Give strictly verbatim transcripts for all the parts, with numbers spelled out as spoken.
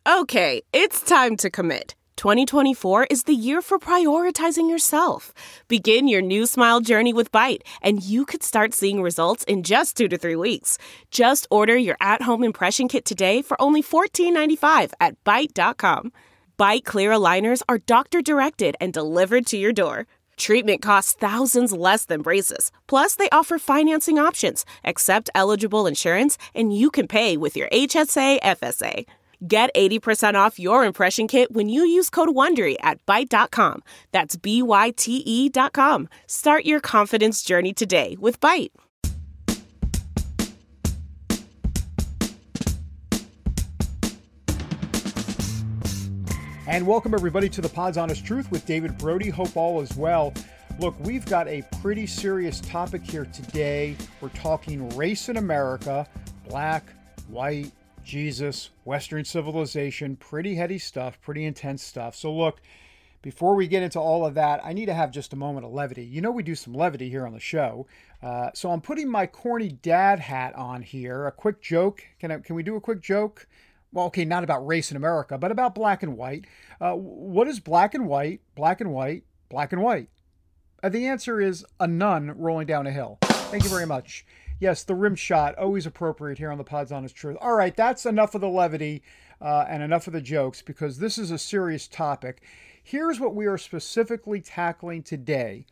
Okay, it's time to commit. twenty twenty-four is the year for prioritizing yourself. Begin your new smile journey with Byte, and you could start seeing results in just two to three weeks. Just order your at-home impression kit today for only fourteen ninety-five at byte dot com. Byte clear aligners are doctor-directed and delivered to your door. Treatment costs thousands less than braces. Plus, they offer financing options, accept eligible insurance, and you can pay with your H S A F S A. Get eighty percent off your impression kit when you use code WONDERY at byte dot com. That's B Y T E dot com. Start your confidence journey today with Byte. And welcome, everybody, to the Pod's Honest Truth with David Brody. Hope all is well. Look, we've got a pretty serious topic here today. We're talking race in America, black, white, Jesus, Western civilization, pretty heady stuff, pretty intense stuff. So look, before we get into all of that, I need to have just a moment of levity. You know we do some levity here on the show. Uh, so I'm putting my corny dad hat on here. A quick joke. Can I, can we do a quick joke? Well, okay, not about race in America, but about black and white. Uh, what is black and white, black and white, black and white? Uh, the answer is a nun rolling down a hill. Thank you very much. Yes, the rim shot, always appropriate here on the Pod's Honest Truth. All right, that's enough of the levity uh, and enough of the jokes, because this is a serious topic. Here's what we are specifically tackling today.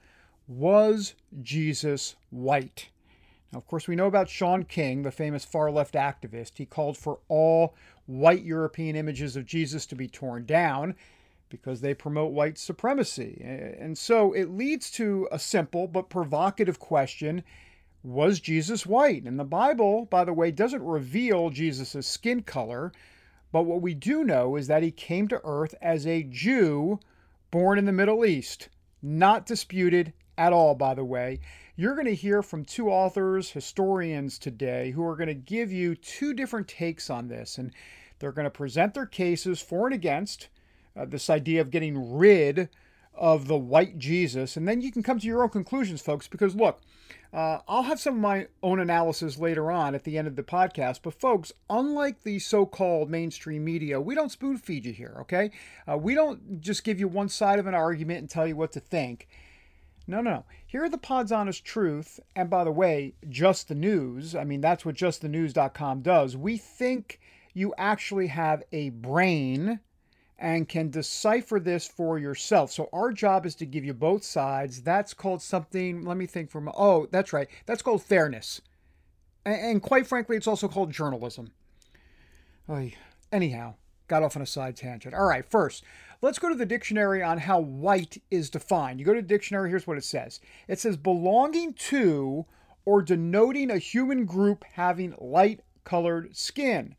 Was Jesus white? Now, of course, we know about Shaun King, the famous far-left activist. He called for all white European images of Jesus to be torn down because they promote white supremacy. And so it leads to a simple but provocative question. Was Jesus white? And the Bible, by the way, doesn't reveal Jesus' skin color, but what we do know is that he came to earth as a Jew born in the Middle East. Not disputed at all, by the way. You're going to hear from two authors, historians today, who are going to give you two different takes on this, and they're going to present their cases for and against uh, this idea of getting rid of the white Jesus, and then you can come to your own conclusions, folks, because look, Uh, I'll have some of my own analysis later on at the end of the podcast. But folks, unlike the so-called mainstream media, we don't spoon feed you here, okay? Uh, we don't just give you one side of an argument and tell you what to think. No, no, no. Here are the Pod's Honest Truth. And by the way, Just the News. I mean, that's what just the news dot com does. We think you actually have a brain and can decipher this for yourself. So our job is to give you both sides. That's called something, let me think for a oh, that's right. That's called fairness. And, and quite frankly, it's also called journalism. Oh, anyhow, got off on a side tangent. All right, first, let's go to the dictionary on how white is defined. You go to the dictionary, here's what it says. It says belonging to or denoting a human group having light-colored skin,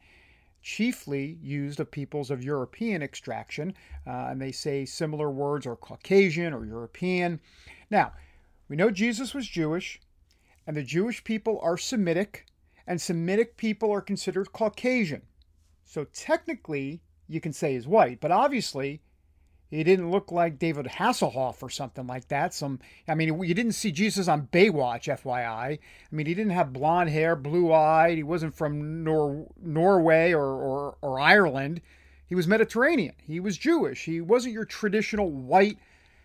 chiefly used of peoples of European extraction, uh, and they say similar words are Caucasian or European. Now, we know Jesus was Jewish, and the Jewish people are Semitic, and Semitic people are considered Caucasian. So technically, you can say he's white, but obviously, he didn't look like David Hasselhoff or something like that. Some, I mean, you didn't see Jesus on Baywatch, F Y I. I mean, he didn't have blonde hair, blue-eyed. He wasn't from Nor- Norway or, or, or Ireland. He was Mediterranean. He was Jewish. He wasn't your traditional white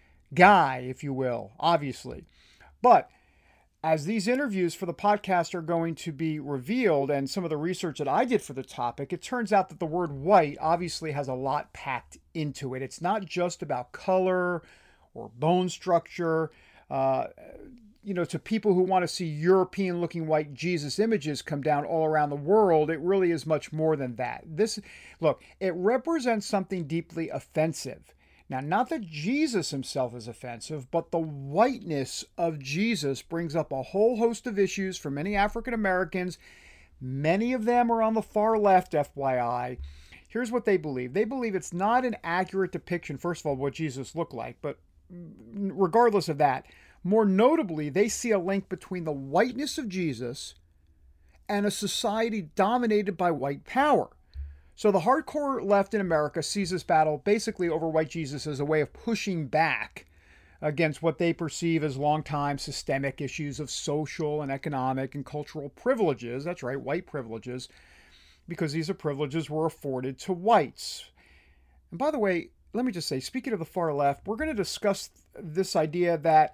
guy, if you will, obviously. But as these interviews for the podcast are going to be revealed, and some of the research that I did for the topic, it turns out that the word white obviously has a lot packed into it. It's not just about color or bone structure. Uh, you know, to people who want to see European-looking white Jesus images come down all around the world, it really is much more than that. This, look, it represents something deeply offensive. Now, not that Jesus himself is offensive, but the whiteness of Jesus brings up a whole host of issues for many African Americans. Many of them are on the far left, F Y I. Here's what they believe. They believe it's not an accurate depiction, first of all, what Jesus looked like, but regardless of that, more notably, they see a link between the whiteness of Jesus and a society dominated by white power. So the hardcore left in America sees this battle basically over white Jesus as a way of pushing back against what they perceive as longtime systemic issues of social and economic and cultural privileges. That's right, white privileges. because these privileges were afforded to whites. And by the way, let me just say, speaking of the far left, we're going to discuss this idea that,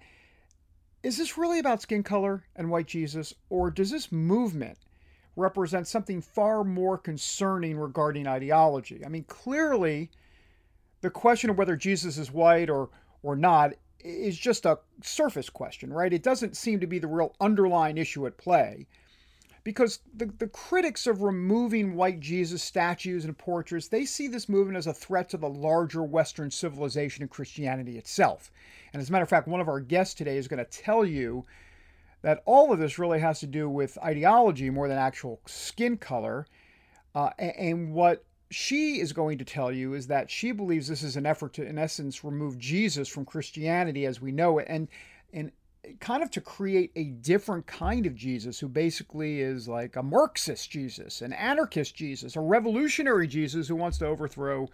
is this really about skin color and white Jesus, or does this movement represent something far more concerning regarding ideology? I mean, clearly, the question of whether Jesus is white or, or not is just a surface question, right? It doesn't seem to be the real underlying issue at play. Because the, the critics of removing white Jesus statues and portraits, they see this movement as a threat to the larger Western civilization and Christianity itself. And as a matter of fact, one of our guests today is going to tell you that all of this really has to do with ideology more than actual skin color. Uh, and what she is going to tell you is that she believes this is an effort to, in essence, remove Jesus from Christianity as we know it. And, and kind of to create a different kind of Jesus who basically is like a Marxist Jesus, an anarchist Jesus, a revolutionary Jesus who wants to overthrow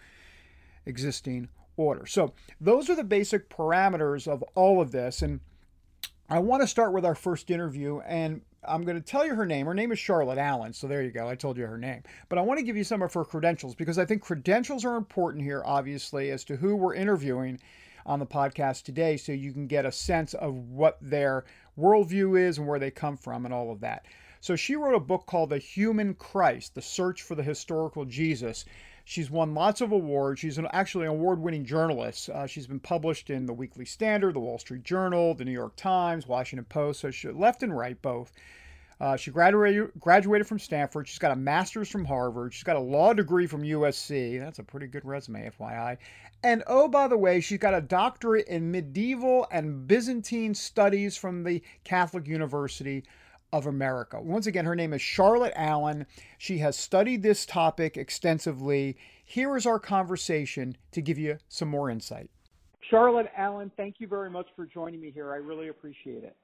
existing order. So those are the basic parameters of all of this. And I want to start with our first interview, and I'm going to tell you her name. Her name is Charlotte Allen. So there you go. I told you her name. But I want to give you some of her credentials because I think credentials are important here, obviously, as to who we're interviewing on the podcast today, so you can get a sense of what their worldview is and where they come from and all of that. So she wrote a book called The Human Christ, The Search for the Historical Jesus. She's won lots of awards. She's an, actually an award-winning journalist. Uh, she's been published in the Weekly Standard, the Wall Street Journal, the New York Times, Washington Post, so she, left and right both. Uh, she graduated, graduated from Stanford. She's got a master's from Harvard. She's got a law degree from U S C. That's a pretty good resume, F Y I. And oh, by the way, she's got a doctorate in medieval and Byzantine studies from the Catholic University of America. Once again, her name is Charlotte Allen. She has studied this topic extensively. Here is our conversation to give you some more insight. Charlotte Allen, thank you very much for joining me here. I really appreciate it.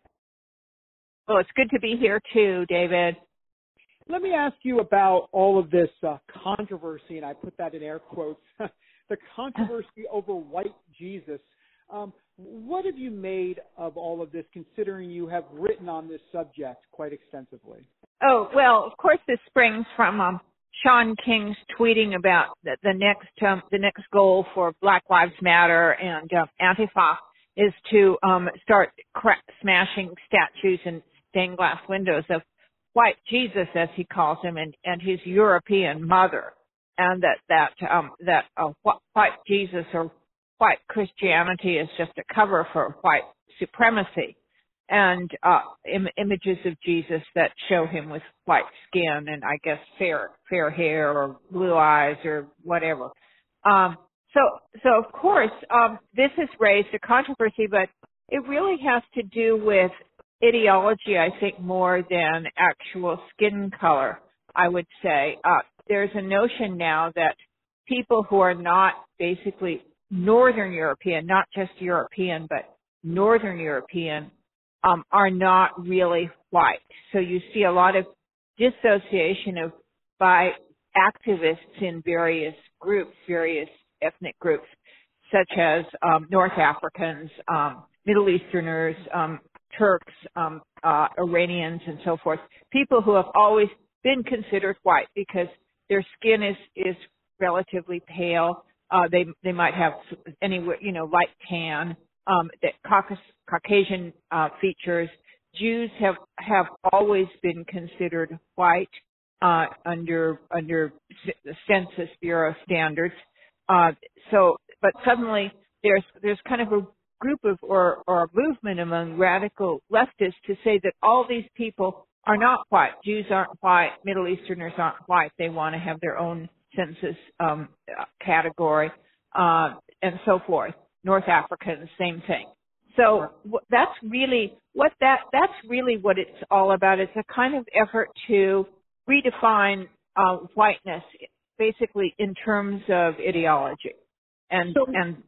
Well, it's good to be here too, David. Let me ask you about all of this uh, controversy, and I put that in air quotes, the controversy over white Jesus. Um, what have you made of all of this, considering you have written on this subject quite extensively? Oh, well, of course this springs from um, Shaun King's tweeting about the, the next um, the next goal for Black Lives Matter and uh, Antifa is to um, start cra- smashing statues and stained glass windows of white Jesus, as he calls him, and, and his European mother, and that that um, that uh, white Jesus or white Christianity is just a cover for white supremacy, and uh, Im- images of Jesus that show him with white skin and I guess fair fair hair or blue eyes or whatever. Um, so so of course um, this has raised a controversy, but it really has to do with ideology, I think, more than actual skin color, I would say. Uh, there's a notion now that people who are not basically Northern European, not just European, but Northern European, um, are not really white. So you see a lot of dissociation of by activists in various groups, various ethnic groups, such as um, North Africans, um, Middle Easterners, um, Turks, um, uh, Iranians, and so forth, people who have always been considered white because their skin is, is relatively pale. Uh, they they might have anywhere, you know, light tan, um, that Caucas, Caucasian uh, features. Jews have, have always been considered white uh, under under the Census Bureau standards. Uh, so, but suddenly there's there's kind of a group of or, or a movement among radical leftists to say that all these people are not white. Jews aren't white. Middle Easterners aren't white. They want to have their own census um, category, uh, and so forth. North Africans, same thing. So that's really what that that's really what it's all about. It's a kind of effort to redefine uh, whiteness, basically in terms of ideology, and so, and.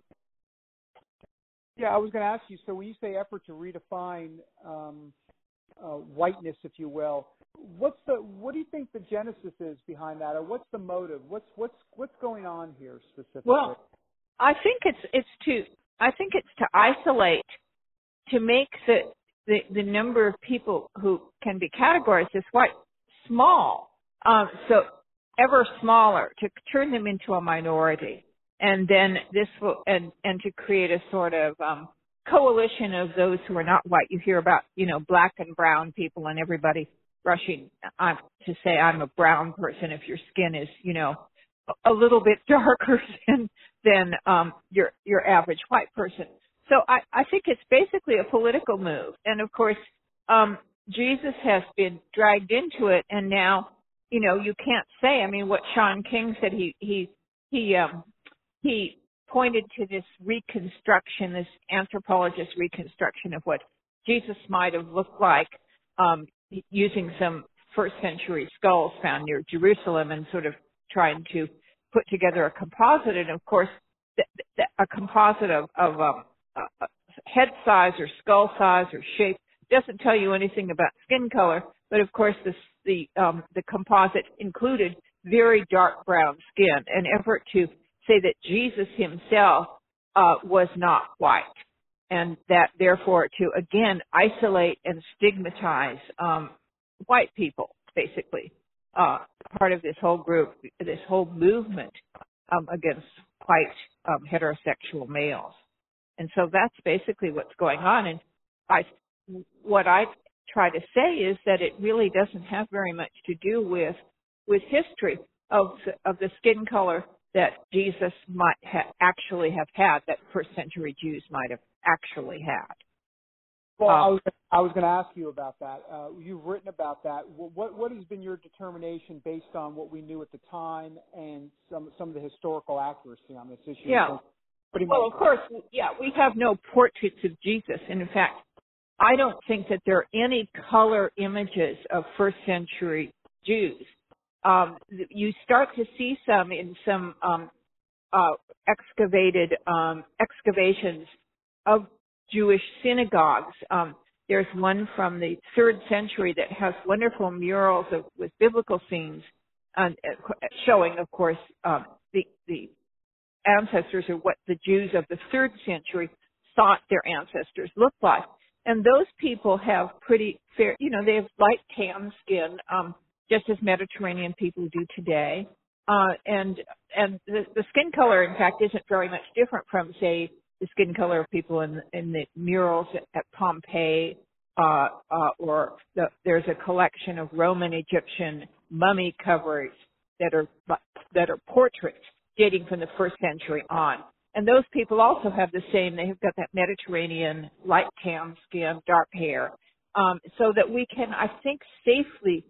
Yeah, I was going to ask you, so when you say effort to redefine um, uh, whiteness, if you will, what's the what do you think the genesis is behind that, or what's the motive? What's what's what's going on here specifically? Well, I think it's it's to I think it's to isolate, to make the the, the number of people who can be categorized as white small, um, so ever smaller, to turn them into a minority. And then this will, and, and to create a sort of um, coalition of those who are not white. You hear about, you know, black and brown people and everybody rushing uh, to say, I'm a brown person if your skin is, you know, a little bit darker than, than um, your, your average white person. So I, I think it's basically a political move. And of course, um, Jesus has been dragged into it, and now, you know, you can't say, I mean, what Sean King said, he, he, he, um, he pointed to this reconstruction, this anthropologist reconstruction of what Jesus might have looked like, um, using some first century skulls found near Jerusalem and sort of trying to put together a composite. And of course, th- th- a composite of, of um, uh, head size or skull size or shape doesn't tell you anything about skin color. But of course, this, the um, the composite included very dark brown skin, an effort to say that Jesus himself uh, was not white, and that therefore to again isolate and stigmatize um, white people, basically, uh, part of this whole group, this whole movement um, against white um, heterosexual males. And so that's basically what's going on. And I, what I try to say is that it really doesn't have very much to do with with history of of the skin color that Jesus might ha- actually have had, that first century Jews might have actually had. Well, um, I was I was going to ask you about that. Uh, you've written about that. What what has been your determination based on what we knew at the time and some some of the historical accuracy on this issue? Yeah. Pretty well, much. of course, yeah, we have no portraits of Jesus. And in fact, I don't think that there are any color images of first century Jews. Um, you start to see some in some um, uh, excavated um, excavations of Jewish synagogues. Um, there's one from the third century that has wonderful murals of, with biblical scenes, uh, showing, of course, um, the the ancestors, or what the Jews of the third century thought their ancestors looked like. And those people have pretty fair, you know, they have light tan skin, um, just as Mediterranean people do today. Uh, and and the, the skin color, in fact, isn't very much different from, say, the skin color of people in, in the murals at, at Pompeii, uh, uh, or the, there's a collection of Roman Egyptian mummy coverings that are that are portraits dating from the first century on. And those people also have the same, they have got that Mediterranean light tan skin, dark hair, um, so that we can, I think, safely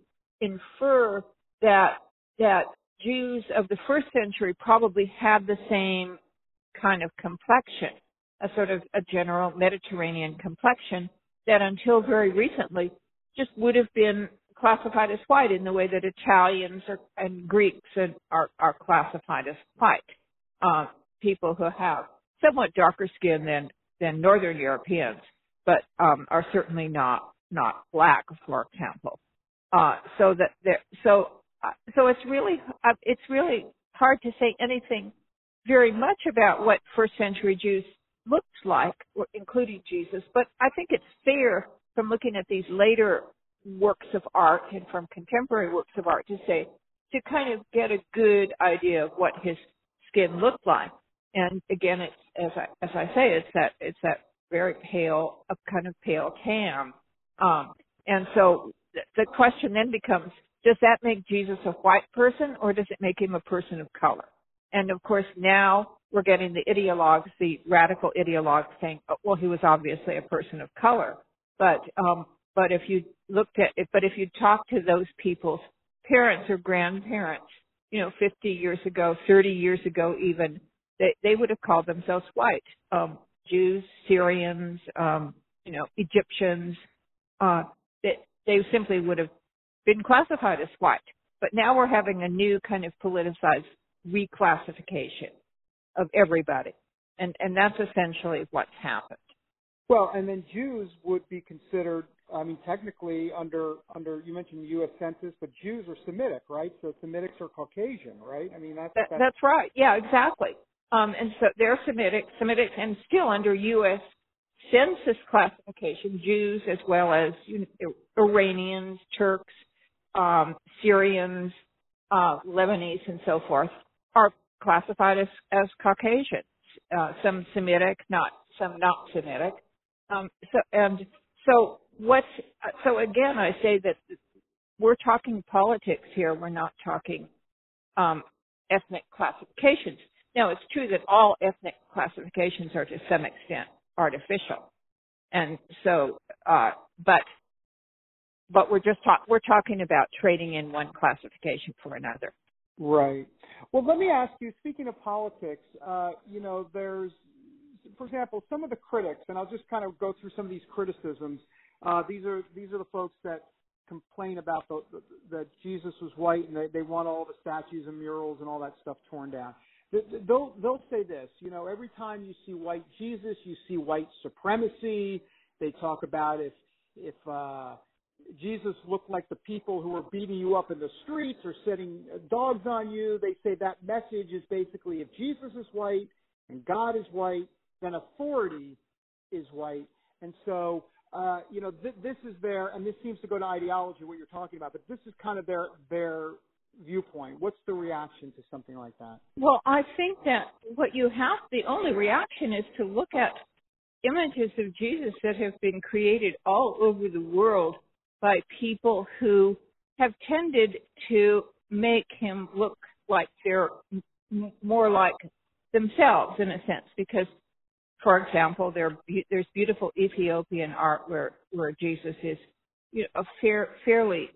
infer that that Jews of the first century probably had the same kind of complexion, a sort of a general Mediterranean complexion that until very recently just would have been classified as white in the way that Italians are, and Greeks are, are, are classified as white. Uh, people who have somewhat darker skin than, than Northern Europeans, but um, are certainly not not black, for example. Uh, so that there, so uh, so it's really uh, it's really hard to say anything very much about what first century Jews looked like, including Jesus. But I think it's fair, from looking at these later works of art and from contemporary works of art, to say, to kind of get a good idea of what his skin looked like. And again, it's, as I as I say, it's that it's that very pale, a kind of pale tan. Um, and so th- the question then becomes: does that make Jesus a white person, or does it make him a person of color? And of course, now we're getting the ideologues, the radical ideologues, saying, oh, well, he was obviously a person of color. But um, but if you looked at it, but if you talk to those people's parents or grandparents, you know, fifty years ago, thirty years ago, even, they they would have called themselves white. Um, Jews, Syrians, um, you know, Egyptians. Uh, they they simply would have been classified as white. But now we're having a new kind of politicized reclassification of everybody, and and that's essentially what's happened. Well, and then Jews would be considered, I mean, technically under, under you mentioned the U S Census, but Jews are Semitic, right? So Semitics are Caucasian, right? I mean, that's... That, that's, that's right. Yeah, exactly. Um, and so they're Semitic, Semitic, and still under U S Census classification, Jews as well as, you know, Iranians, Turks, um, Syrians, uh, Lebanese and so forth, are classified as, as Caucasian. Uh, some Semitic, not some not Semitic. Um, so and so what's so again, I say that we're talking politics here. We're not talking um, ethnic classifications. Now, it's true that all ethnic classifications are to some extent artificial, and so, uh, but but we're just talk, we're talking about trading in one classification for another. Right. Well, let me ask you, speaking of politics, uh, you know, there's, for example, some of the critics, and I'll just kind of go through some of these criticisms. Uh, these are these are the folks that complain about the, the, that Jesus was white and they, they want all the statues and murals and all that stuff torn down. They'll, they'll say this, you know, every time you see white Jesus, you see white supremacy. They talk about if, if, uh, Jesus looked like the people who were beating you up in the streets or setting dogs on you. They say that message is basically if Jesus is white and God is white, then authority is white. And so, uh, you know, th- this is their, and this seems to go to ideology, what you're talking about, but this is kind of their, their viewpoint. What's the reaction to something like that? Well, I think that what you have, the only reaction is to look at images of Jesus that have been created all over the world by people who have tended to make him look like they're m- more like themselves in a sense. Because, for example, there there's beautiful Ethiopian art where where Jesus is, you know, a fair, fairly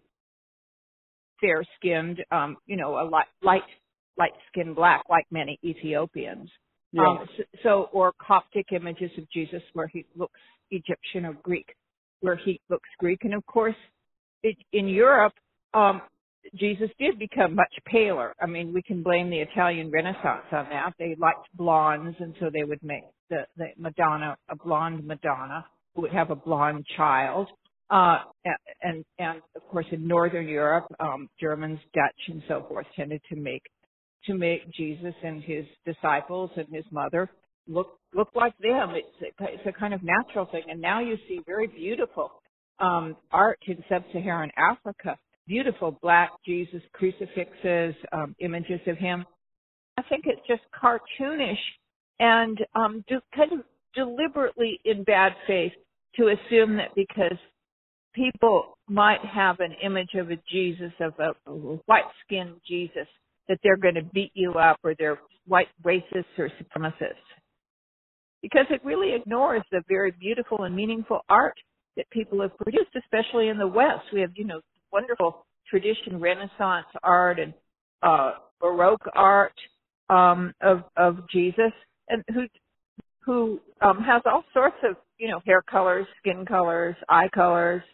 fair-skinned, um, you know, a light light light-skinned black, like many Ethiopians. Yeah. Um, so, so, or Coptic images of Jesus where he looks Egyptian or Greek, where he looks Greek. And of course, it, in Europe, um, Jesus did become much paler. I mean, we can blame the Italian Renaissance on that. They liked blondes, and so they would make the, the Madonna, a blonde Madonna, who would have a blonde child. Uh, and, and of course, in Northern Europe, um, Germans, Dutch, and so forth tended to make to make Jesus and his disciples and his mother look look like them. It's a, it's a kind of natural thing. And now you see very beautiful um, art in sub-Saharan Africa, beautiful black Jesus crucifixes, um, images of him. I think it's just cartoonish and um, just kind of deliberately in bad faith to assume that because people might have an image of a Jesus, of a white-skinned Jesus, that they're going to beat you up or they're white racists or supremacists. Because it really ignores the very beautiful and meaningful art that people have produced, especially in the West. We have, you know, wonderful tradition, Renaissance art and uh, Baroque art um, of of Jesus, and who who um, has all sorts of, you know, hair colors, skin colors, eye colors.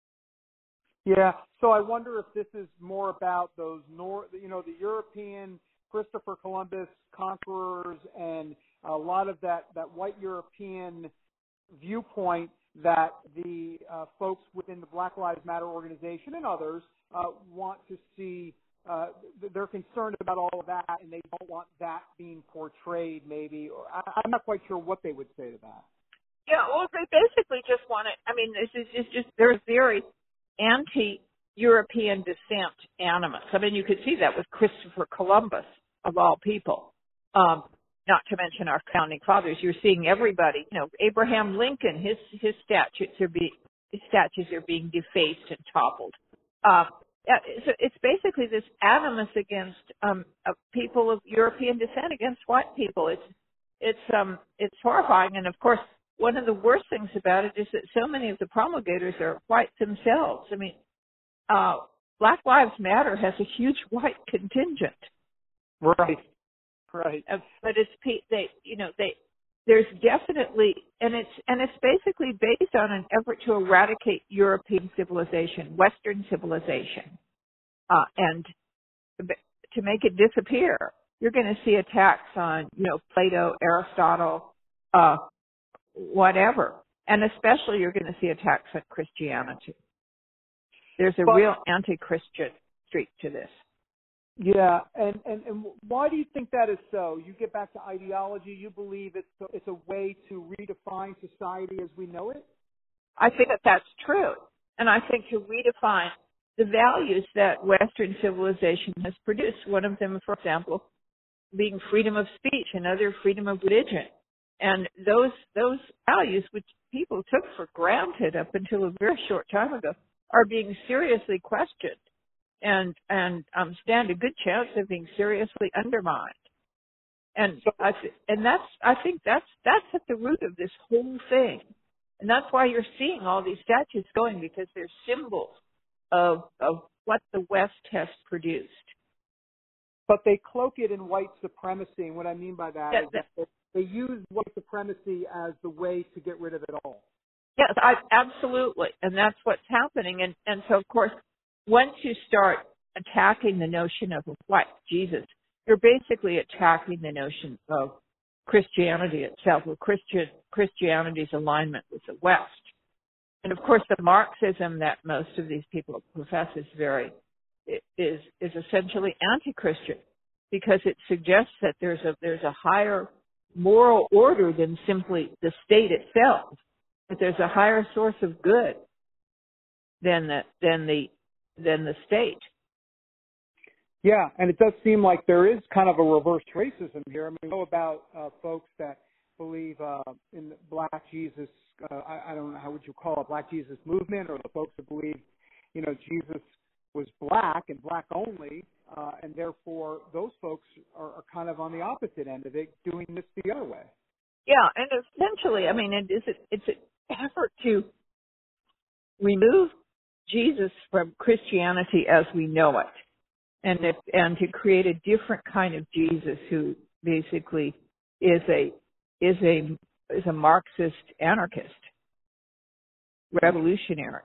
Yeah. So I wonder if this is more about those North, you know, the European Christopher Columbus conquerors and a lot of that, that white European viewpoint that the uh, folks within the Black Lives Matter organization and others uh, want to see. Uh, they're concerned about all of that, and they don't want that being portrayed. Maybe, or I, I'm not quite sure what they would say to that. Yeah, well, they basically just want it. I mean, this is it's just they're very anti-European descent animus. I mean, you could see that with Christopher Columbus, of all people. Um, not to mention our founding fathers. You're seeing everybody. You know, Abraham Lincoln. His his statues are being his statues are being defaced and toppled. Uh, so it's basically this animus against um, uh, people of European descent against white people. It's it's um it's horrifying. And of course, one of the worst things about it is that so many of the promulgators are whites themselves. I mean, uh, Black Lives Matter has a huge white contingent. Right, right. Uh, but it's they, you know, they there's definitely, and it's and it's basically based on an effort to eradicate European civilization, Western civilization, uh, and to make it disappear. You're going to see attacks on, you know, Plato, Aristotle, uh, whatever. And especially you're going to see attacks on Christianity. There's a but, real anti-Christian streak to this. Yeah, and, and, and why do you think that is so? You get back to ideology. You believe it's a, it's a way to redefine society as we know it? I think that that's true. And I think to redefine the values that Western civilization has produced. One of them, for example, being freedom of speech, another freedom of religion. And those those values, which people took for granted up until a very short time ago, are being seriously questioned and and um, stand a good chance of being seriously undermined. And so I th- and that's I think that's that's at the root of this whole thing. And that's why you're seeing all these statues going, because they're symbols of of what the West has produced. But they cloak it in white supremacy, and what I mean by that Yeah, is that they, they use white supremacy as the way to get rid of it all. Yes, I, absolutely, and that's what's happening. And and so, of course, once you start attacking the notion of what Jesus, you're basically attacking the notion of Christianity itself, or Christian Christianity's alignment with the West. And of course, the Marxism that most of these people profess is very is is essentially anti-Christian, because it suggests that there's a there's a higher moral order than simply the state itself, that there's a higher source of good than the than the than the state. Yeah, and it does seem like there is kind of a reverse racism here. I mean, we know about uh, folks that believe uh, in the Black Jesus, uh, I, I don't know, how would you call it, Black Jesus movement, or the folks that believe, you know, Jesus was black and black only, uh, and therefore those folks are, are kind of on the opposite end of it, doing this the other way. Yeah, and essentially, I mean, it is it's an effort to remove Jesus from Christianity as we know it. And if, and to create a different kind of Jesus who basically is a is a is a Marxist anarchist, revolutionary,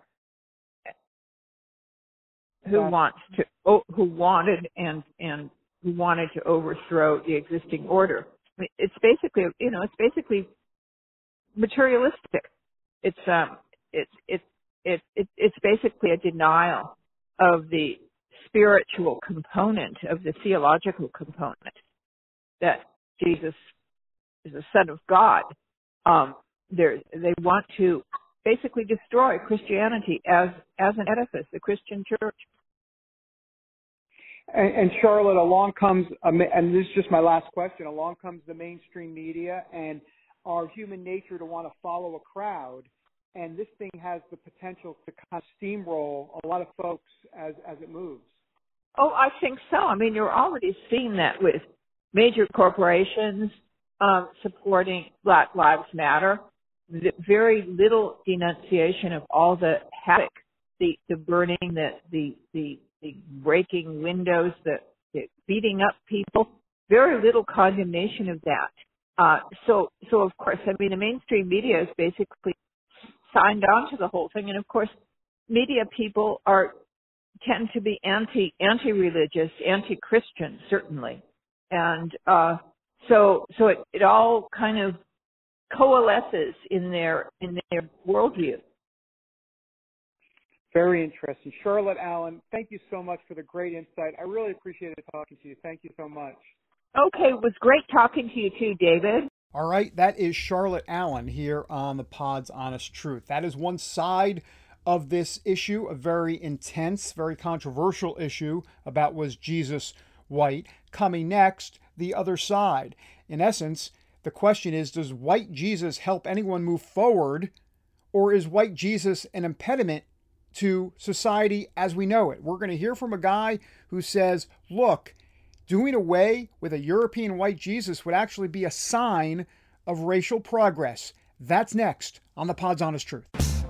who That's, wants to oh, who wanted and and who wanted to overthrow the existing order. I mean, it's basically you know it's basically materialistic. It's um it's it's it, it it's basically a denial of the spiritual component, of the theological component, that Jesus is the Son of God. Um, they want to basically destroy Christianity as as an edifice, the Christian church. And, and Charlotte, along comes, and this is just my last question, along comes the mainstream media and our human nature to want to follow a crowd. And this thing has the potential to kind of steamroll a lot of folks as, as it moves. Oh, I think so. I mean, you're already seeing that with major corporations um, supporting Black Lives Matter. The very little denunciation of all the havoc, the, the burning, the, the, the, the breaking windows, the, the beating up people. Very little condemnation of that. Uh, so, so of course, I mean, the mainstream media is basically signed on to the whole thing. And of course, media people are tend to be anti anti religious, anti Christian, certainly, and uh, so so it, it all kind of coalesces in their in their worldview. Very interesting, Charlotte Allen. Thank you so much for the great insight. I really appreciated talking to you. Thank you so much. Okay, it was great talking to you too, David. All right, that is Charlotte Allen here on the Pod's Honest Truth. That is one side of this issue, a very intense, very controversial issue about was Jesus white. Coming next, the other side. In essence, the question is, does white Jesus help anyone move forward, or is white Jesus an impediment to society as we know it? We're going to hear from a guy who says, look, doing away with a European white Jesus would actually be a sign of racial progress. That's next on the Pod's Honest Truth.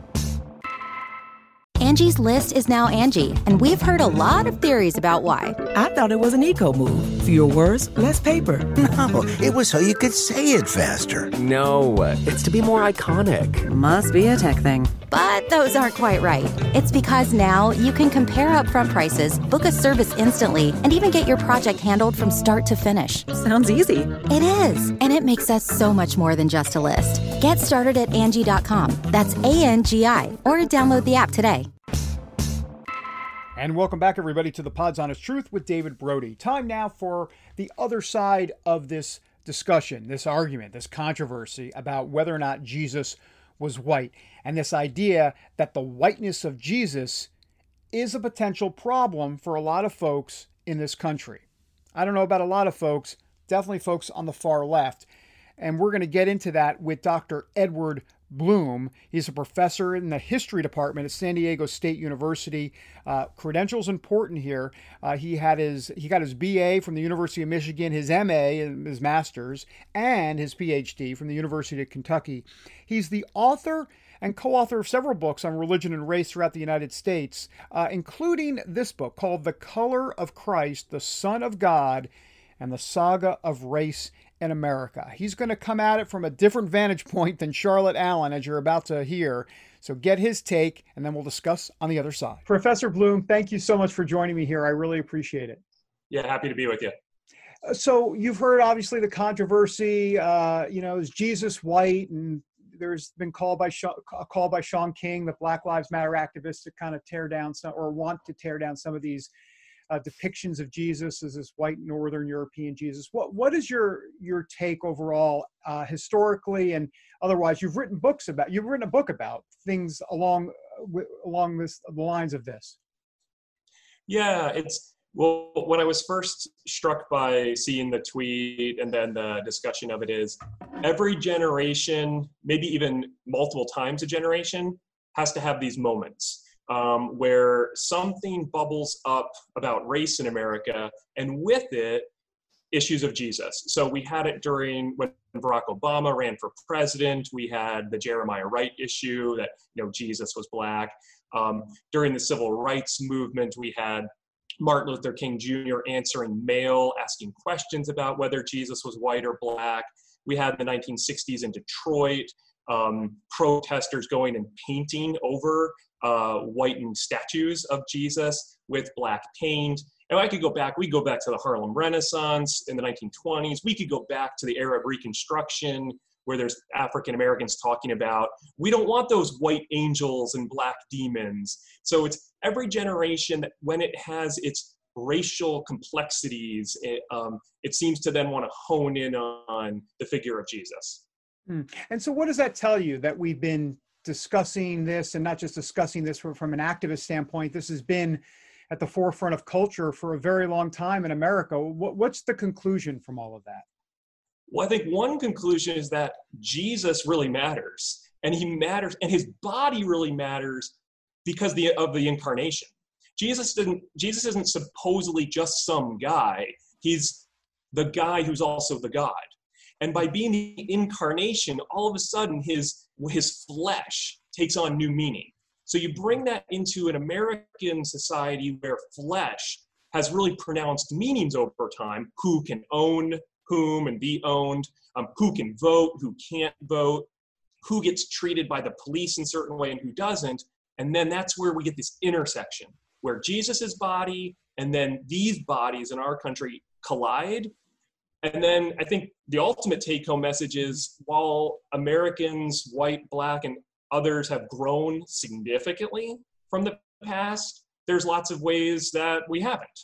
Angie's List is now Angie, and we've heard a lot of theories about why. I thought it was an eco move. Fewer words, less paper. No, it was so you could say it faster. No, it's to be more iconic. Must be a tech thing. But those aren't quite right. It's because now you can compare upfront prices, book a service instantly, and even get your project handled from start to finish. Sounds easy. It is, and it makes us so much more than just a list. Get started at Angie dot com. That's A N G I, or download the app today. And welcome back, everybody, to the Pod's Honest Truth with David Brody. Time now for the other side of this discussion, this argument, this controversy about whether or not Jesus was white, and this idea that the whiteness of Jesus is a potential problem for a lot of folks in this country. I don't know about a lot of folks, definitely folks on the far left. And we're going to get into that with Doctor Edward Bloom. He's a professor in the history department at San Diego State University. Uh, credentials important here. Uh, he had his he got his B A from the University of Michigan, his M A and his master's, and his P H D from the University of Kentucky. He's the author and co-author of several books on religion and race throughout the United States, uh, including this book called The Color of Christ, the Son of God, and the Saga of Race in America. He's going to come at it from a different vantage point than Charlotte Allen, as you're about to hear. So get his take, and then we'll discuss on the other side. Professor Bloom, thank you so much for joining me here. I really appreciate it. Yeah, happy to be with you. So you've heard, obviously, the controversy. Uh, you know, is Jesus white? And there's been called by Sean, a call by Sean King, the Black Lives Matter activist, to kind of tear down some, or want to tear down some of these Uh, depictions of Jesus as this white Northern European Jesus. What what is your your take overall, uh, historically and otherwise? You've written books about. You've written a book about things along w- along this the lines of this. Yeah, it's well. When I was first struck by seeing the tweet and then the discussion of it is, every generation, maybe even multiple times a generation, has to have these moments. Um, where something bubbles up about race in America, and with it, issues of Jesus. So we had it during when Barack Obama ran for president. We had the Jeremiah Wright issue that, you know, Jesus was black. Um, during the civil rights movement, we had Martin Luther King Junior answering mail, asking questions about whether Jesus was white or black. We had the nineteen sixties in Detroit, um, protesters going and painting over uh, whitened statues of Jesus with black paint. And I could go back, we go back to the Harlem Renaissance in the nineteen twenties. We could go back to the era of Reconstruction, where there's African Americans talking about, we don't want those white angels and black demons. So it's every generation that when it has its racial complexities, it, um, it seems to then want to hone in on the figure of Jesus. Mm. And so what does that tell you, that we've been discussing this, and not just discussing this from, from an activist standpoint? This has been at the forefront of culture for a very long time in America. What, what's the conclusion from all of that? Well, I think one conclusion is that Jesus really matters, and he matters, and his body really matters because the, of the incarnation. Jesus didn't. Jesus isn't supposedly just some guy. He's the guy who's also the God. And by being the incarnation, all of a sudden his his flesh takes on new meaning. So you bring that into an American society where flesh has really pronounced meanings over time. Who can own whom and be owned, um, who can vote, who can't vote, who gets treated by the police in a certain way and who doesn't. And then that's where we get this intersection where Jesus's body and then these bodies in our country collide. And then I think the ultimate take-home message is, while Americans, white, black, and others have grown significantly from the past, there's lots of ways that we haven't.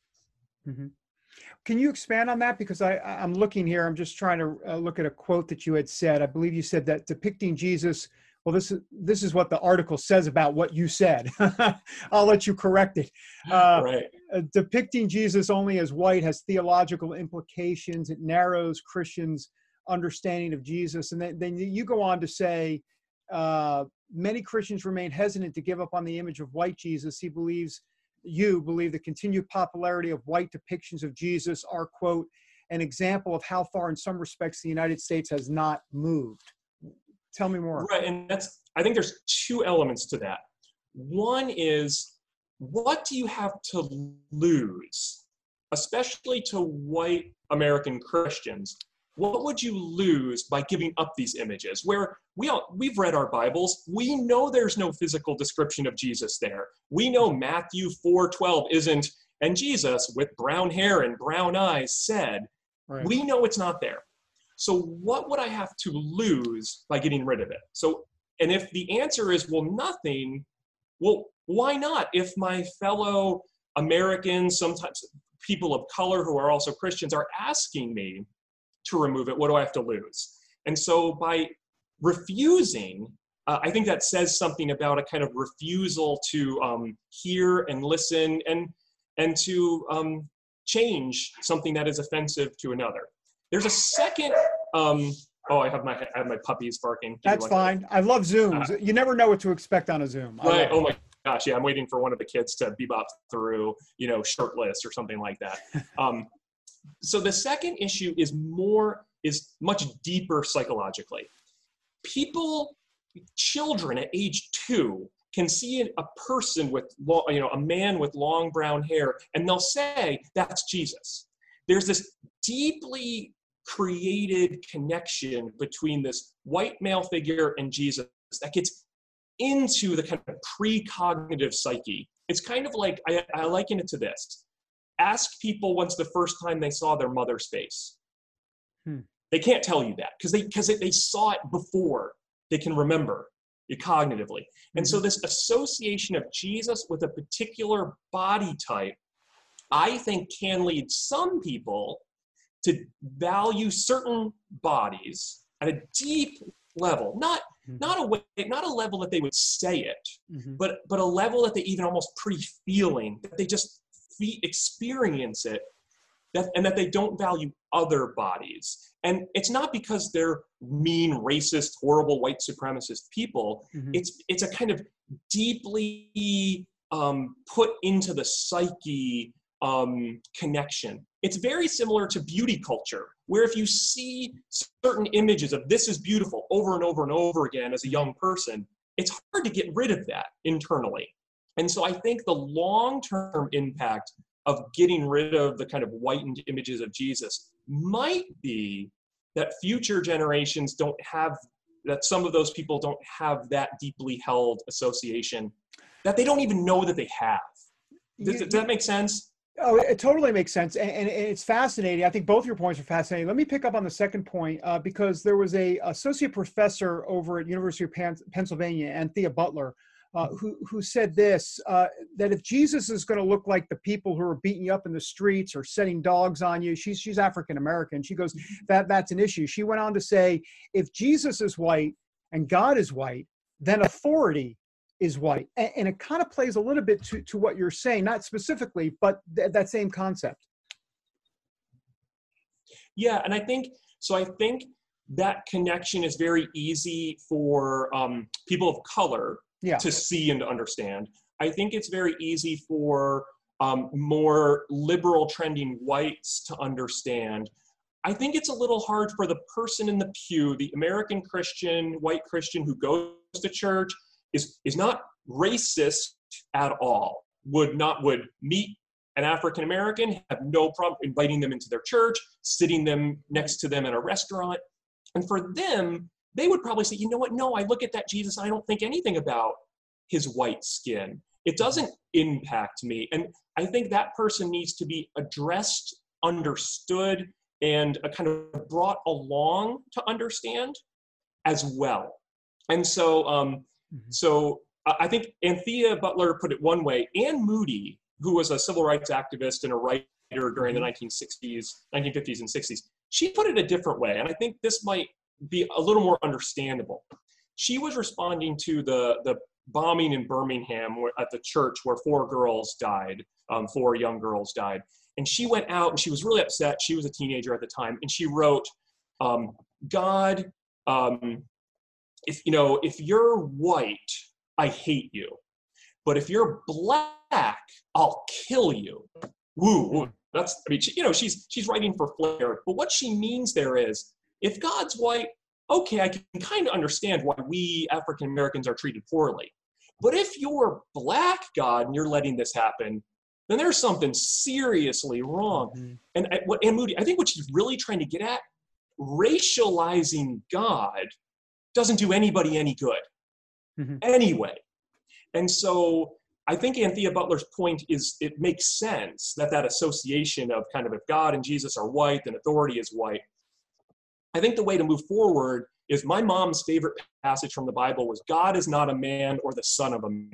Mm-hmm. Can you expand on that? Because I, I'm looking here, I'm just trying to uh, look at a quote that you had said. I believe you said that depicting Jesus, well, this is, this is what the article says about what you said. I'll let you correct it. Uh, right. Uh, depicting Jesus only as white has theological implications. It narrows Christians' understanding of Jesus. And then, then you go on to say, uh, many Christians remain hesitant to give up on the image of white Jesus. He believes, you believe the continued popularity of white depictions of Jesus are, quote, an example of how far in some respects the United States has not moved. Tell me more. Right, and that's, I think there's two elements to that. One is, what do you have to lose, especially to white American Christians? What would you lose by giving up these images? Where we all, we've read our Bibles, we know there's no physical description of Jesus there. We know Matthew four twelve isn't, and Jesus with brown hair and brown eyes said, right. We know it's not there. So what would I have to lose by getting rid of it? So, and if the answer is, well, nothing, well, why not? If my fellow Americans, sometimes people of color who are also Christians, are asking me to remove it, what do I have to lose? And so by refusing uh, I think that says something about a kind of refusal to um, hear and listen and, and to um, change something that is offensive to another. There's a second, um, oh, I have my I have my puppies barking. That's fine. I love Zooms. Uh, you never know what to expect on a Zoom. Right. Oh my gosh. Yeah, I'm waiting for one of the kids to bebop through, you know, shirtless or something like that. Um, so the second issue is more, is much deeper psychologically. People, children at age two can see a person with, you know, a man with long brown hair, and they'll say, that's Jesus. There's this deeply created connection between this white male figure and Jesus that gets into the kind of precognitive psyche. It's kind of like, I, I liken it to this. Ask people when's the first time they saw their mother's face. Hmm. They can't tell you that because they, because they saw it before they can remember it cognitively. And mm-hmm. so this association of Jesus with a particular body type, I think, can lead some people to value certain bodies at a deep level, not mm-hmm. not a way, not a level that they would say it, mm-hmm. but but a level that they even almost pre-feeling, that they just fe- experience it, that and that they don't value other bodies. And it's not because they're mean, racist, horrible, white supremacist people. Mm-hmm. It's it's a kind of deeply um, put into the psyche um, connection. It's very similar to beauty culture, where if you see certain images of this is beautiful over and over and over again as a young person, it's hard to get rid of that internally. And so I think the long-term impact of getting rid of the kind of whitened images of Jesus might be that future generations don't have, that some of those people don't have that deeply held association, that they don't even know that they have. Does, you, does that make sense? Oh, it totally makes sense. And, and it's fascinating. I think both your points are fascinating. Let me pick up on the second point, uh, because there was a associate professor over at University of Pan- Pennsylvania, Anthea Butler, uh, who, who said this, uh, that if Jesus is going to look like the people who are beating you up in the streets or setting dogs on you, she's, she's African-American. She goes, that that's an issue. She went on to say, if Jesus is white and God is white, then authority is white. And, and it kind of plays a little bit to, to what you're saying, not specifically, but th- that same concept. Yeah, and I think, so I think that connection is very easy for um, people of color yeah. to see and to understand. I think it's very easy for um, more liberal trending whites to understand. I think it's a little hard for the person in the pew, the American Christian, white Christian who goes to church, is is not racist at all, would not, would meet an African American, have no problem inviting them into their church, sitting them next to them in a restaurant. And for them, they would probably say, you know what, no, I look at that Jesus, I don't think anything about his white skin. It doesn't impact me. And I think that person needs to be addressed, understood, and a kind of brought along to understand as well. And so, um, Mm-hmm. So uh, I think Anthea Butler put it one way. Anne Moody, who was a civil rights activist and a writer during mm-hmm. the nineteen sixties, nineteen fifties and sixties, she put it a different way. And I think this might be a little more understandable. She was responding to the, the bombing in Birmingham at the church where four girls died, um, four young girls died. And she went out and she was really upset. She was a teenager at the time. And she wrote, um, God, um, if, you know, if you're white, I hate you. But if you're black, I'll kill you. Woo, woo. That's, I mean, she, you know, she's, she's writing for flair. But what she means there is, if God's white, okay, I can kind of understand why we African Americans are treated poorly. But if you're black, God, and you're letting this happen, then there's something seriously wrong. Mm-hmm. And I, what Anne Moody, I think what she's really trying to get at, racializing God doesn't do anybody any good mm-hmm. anyway. And so I think Anthea Butler's point is, it makes sense that that association of kind of, if God and Jesus are white, then authority is white. I think the way to move forward is, my mom's favorite passage from the Bible was, God is not a man or the son of a man.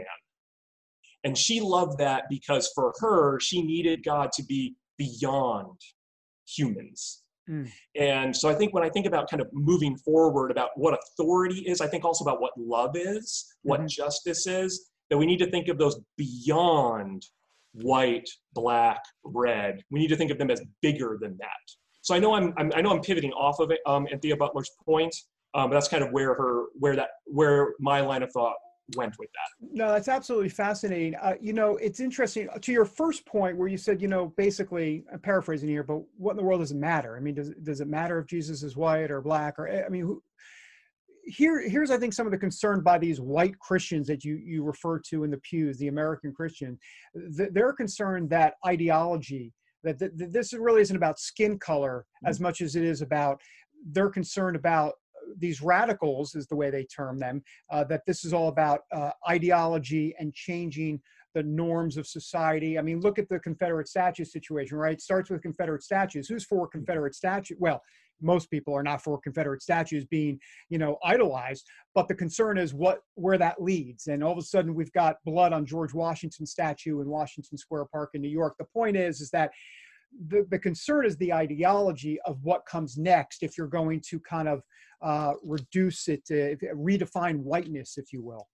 And she loved that because for her, she needed God to be beyond humans. Mm. And so I think when I think about kind of moving forward about what authority is, I think also about what love is, what mm-hmm. justice is, that we need to think of those beyond white, black, red. We need to think of them as bigger than that. So I know I'm, I'm I know I'm pivoting off of it, um, Anthea Butler's point, um, but that's kind of where her where that where my line of thought went with that. No, that's absolutely fascinating. Uh, you know, it's interesting to your first point where you said, you know, basically, I'm paraphrasing here, but what in the world does it matter? I mean, does does it matter if Jesus is white or black? Or I mean, who, here here's I think some of the concern by these white Christians that you you refer to in the pews, the American Christian. They're concerned that ideology, that th- th- this really isn't about skin color mm-hmm. as much as it is about, they're concerned about these radicals, is the way they term them, uh, that this is all about uh, ideology and changing the norms of society. I mean, look at the Confederate statue situation, right? It starts with Confederate statues. Who's for Confederate statue? Well, most people are not for Confederate statues being, you know, idolized, but the concern is what, where that leads. And all of a sudden we've got blood on George Washington's statue in Washington Square Park in New York. The point is, is that the, the concern is the ideology of what comes next if you're going to kind of uh, reduce it, to redefine whiteness, if you will.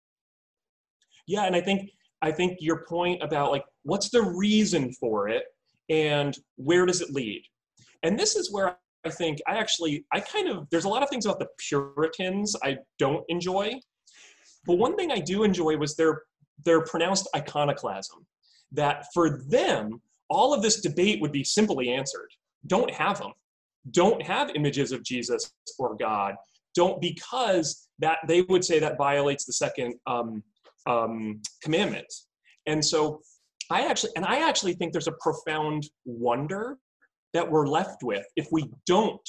Yeah, and I think I think your point about like, what's the reason for it and where does it lead? And this is where I think I actually, I kind of, there's a lot of things about the Puritans I don't enjoy, but one thing I do enjoy was their, their pronounced iconoclasm, that for them, all of this debate would be simply answered. Don't have them. Don't have images of Jesus or God. Don't, because that they would say that violates the second um, um, commandment. And so I actually, and I actually think there's a profound wonder that we're left with if we don't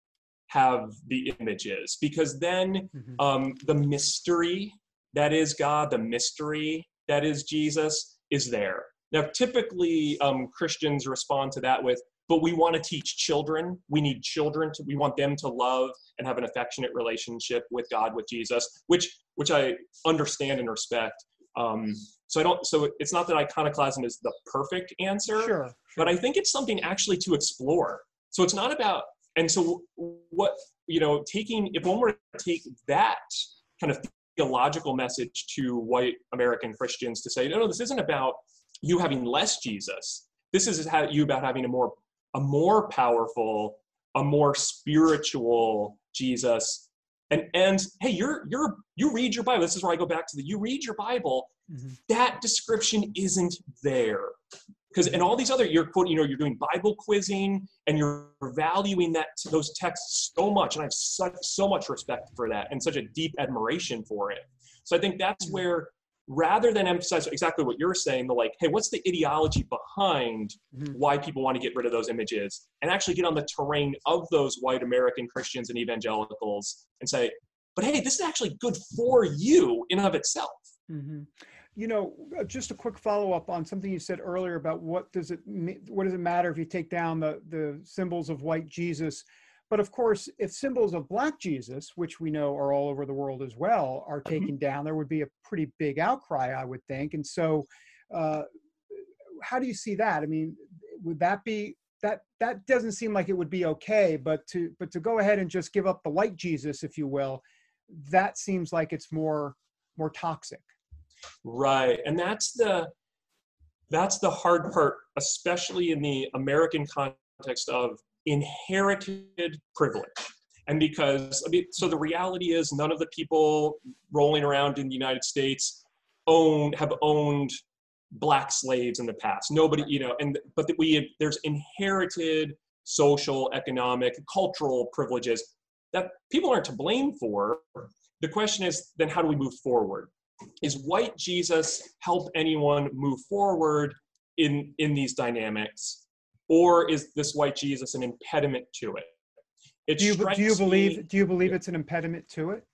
have the images, because then mm-hmm. um, the mystery that is God, the mystery that is Jesus is there. Now, typically um, Christians respond to that with, but we want to teach children. We need children to, we want them to love and have an affectionate relationship with God, with Jesus, which, which I understand and respect. Um, so I don't, so it's not that iconoclasm is the perfect answer, sure, sure. but I think it's something actually to explore. So it's not about, and so what, you know, taking, if one were to take that kind of theological message to white American Christians to say, no, no, this isn't about you having less Jesus. This is how you about having a more, a more powerful, a more spiritual Jesus. And, and hey, you're, you're, you read your Bible. This is where I go back to the, you read your Bible, mm-hmm. that description isn't there. Because, and all these other, you're quoting, you know, you're doing Bible quizzing and you're valuing that, those texts so much. And I have such, so much respect for that and such a deep admiration for it. So I think that's where, rather than emphasize exactly what you're saying, the like, hey, what's the ideology behind mm-hmm. why people want to get rid of those images, and actually get on the terrain of those white American Christians and evangelicals and say, but hey, this is actually good for you in and of itself. Mm-hmm. You know, just a quick follow-up on something you said earlier about what does it what does it matter if you take down the, the symbols of white Jesus? But of course, if symbols of black Jesus, which we know are all over the world as well, are taken down, there would be a pretty big outcry, I would think. And so uh, how do you see that? I mean, would that be, that that doesn't seem like it would be okay, but to but to go ahead and just give up the white Jesus, if you will, that seems like it's more more toxic. Right. And that's the that's the hard part, especially in the American context of inherited privilege. And because, I mean, so the reality is none of the people rolling around in the United States own, have owned black slaves in the past. Nobody, you know, and, but that we, there's inherited social, economic, cultural privileges that people aren't to blame for. The question is, then how do we move forward? Is white Jesus help anyone move forward in, in these dynamics? Or is this white Jesus an impediment to it? It do you, do you believe? Me, do you believe it's an impediment to it?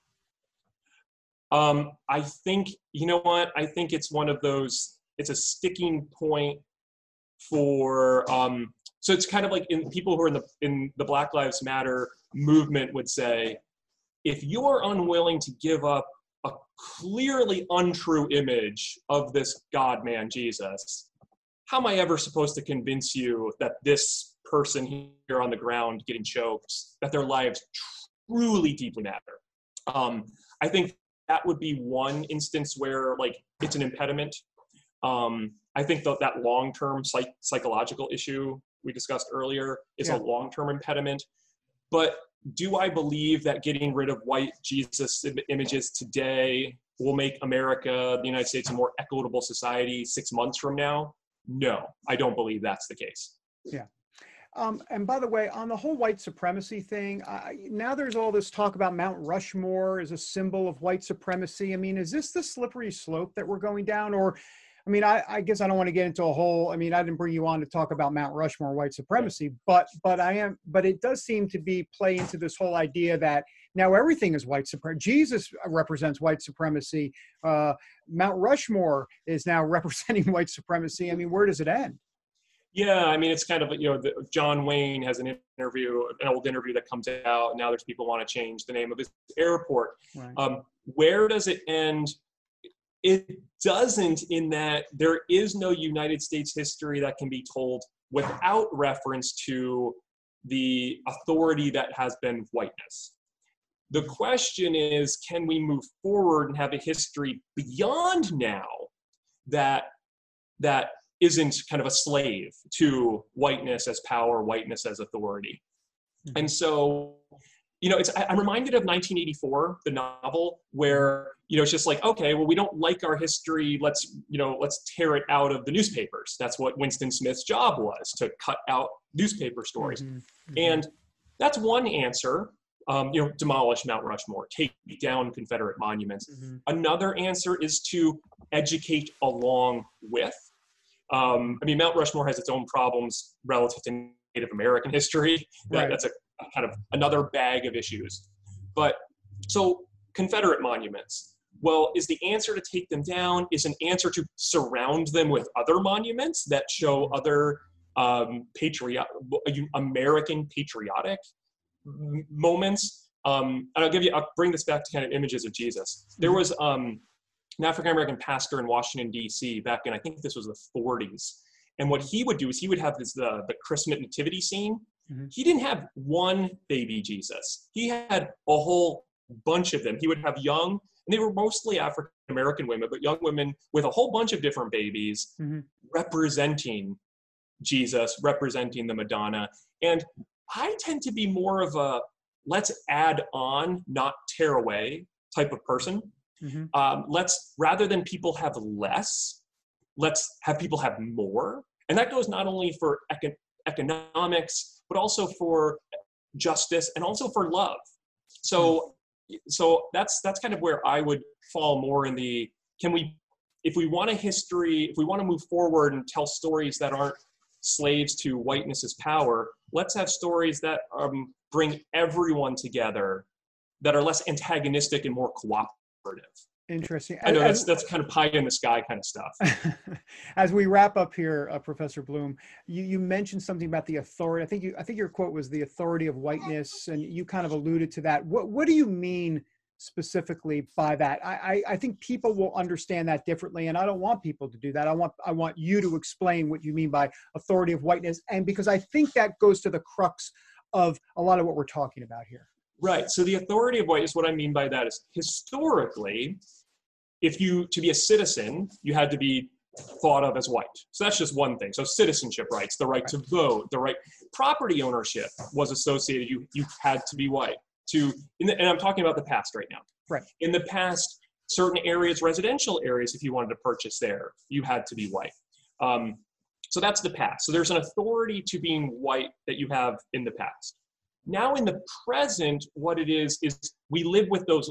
Um, I think, you know what? I think it's one of those. It's a sticking point for. Um, so it's kind of like in people who are in the in the Black Lives Matter movement would say, if you are unwilling to give up a clearly untrue image of this God-man Jesus, how am I ever supposed to convince you that this person here on the ground getting choked, that their lives truly deeply matter. Um, I think that would be one instance where like it's an impediment. Um, I think that that long-term psych- psychological issue we discussed earlier is yeah. a long-term impediment. But do I believe that getting rid of white Jesus images today will make America, the United States, a more equitable society six months from now? No, I don't believe that's the case. Yeah. Um, and by the way, on the whole white supremacy thing, I, now there's all this talk about Mount Rushmore as a symbol of white supremacy. I mean, is this the slippery slope that we're going down? Or, I mean, I, I guess I don't want to get into a whole, I mean, I didn't bring you on to talk about Mount Rushmore white supremacy, but, but I am, but it does seem to be play into this whole idea that now everything is white supremacy. Jesus represents white supremacy. Uh, Mount Rushmore is now representing white supremacy. I mean, where does it end? Yeah, I mean, it's kind of, you know, the, John Wayne has an interview, an old interview that comes out. And now there's people want to change the name of his airport. Right. Um, where does it end? It doesn't, in that there is no United States history that can be told without reference to the authority that has been whiteness. The question is, can we move forward and have a history beyond now that that isn't kind of a slave to whiteness as power, whiteness as authority? Mm-hmm. And so, you know, it's, I'm reminded of nineteen eighty-four, the novel, where, you know, it's just like, okay, well, we don't like our history. Let's, you know, let's tear it out of the newspapers. That's what Winston Smith's job was, to cut out newspaper stories. Mm-hmm. Mm-hmm. And that's one answer. Um, you know, demolish Mount Rushmore, take down Confederate monuments. Mm-hmm. Another answer is to educate along with. Um, I mean, Mount Rushmore has its own problems relative to Native American history. That, right. That's a, a kind of another bag of issues. But so Confederate monuments, well, is the answer to take them down is an answer to surround them with other monuments that show other um, patriot, American patriotic moments. Um, and I'll give you, I'll bring this back to kind of images of Jesus. There was um, an African-American pastor in Washington, D C back in, I think this was the forties. And what he would do is he would have this, the, the Christmas nativity scene. Mm-hmm. He didn't have one baby Jesus. He had a whole bunch of them. He would have young, and they were mostly African-American women, but young women with a whole bunch of different babies mm-hmm. representing Jesus, representing the Madonna. And I tend to be more of a let's add on, not tear away type of person. Mm-hmm. Um, let's, rather than people have less, let's have people have more. And that goes not only for econ- economics, but also for justice and also for love. So, mm-hmm. so that's, that's kind of where I would fall more in the, can we, if we want a history, if we want to move forward and tell stories that aren't slaves to whiteness as power, let's have stories that um, bring everyone together, that are less antagonistic and more cooperative. Interesting. I know as, that's that's kind of pie in the sky kind of stuff. As we wrap up here, uh, Professor Bloom, you, you mentioned something about the authority. I think you I think your quote was the authority of whiteness, and you kind of alluded to that. What what do you mean specifically by that? I, I, I think people will understand that differently, and I don't want people to do that. I want I want you to explain what you mean by authority of whiteness, and because I think that goes to the crux of a lot of what we're talking about here. Right. So the authority of whiteness, what I mean by that is historically, if you, to be a citizen, you had to be thought of as white. So that's just one thing. So citizenship rights, the right, right. to vote, the right, property ownership was associated, you, you had to be white. To, in the, and I'm talking about the past right now. Right. In the past, certain areas, residential areas, if you wanted to purchase there, you had to be white. Um, so that's the past. So there's an authority to being white that you have in the past. Now in the present, what it is, is we live with those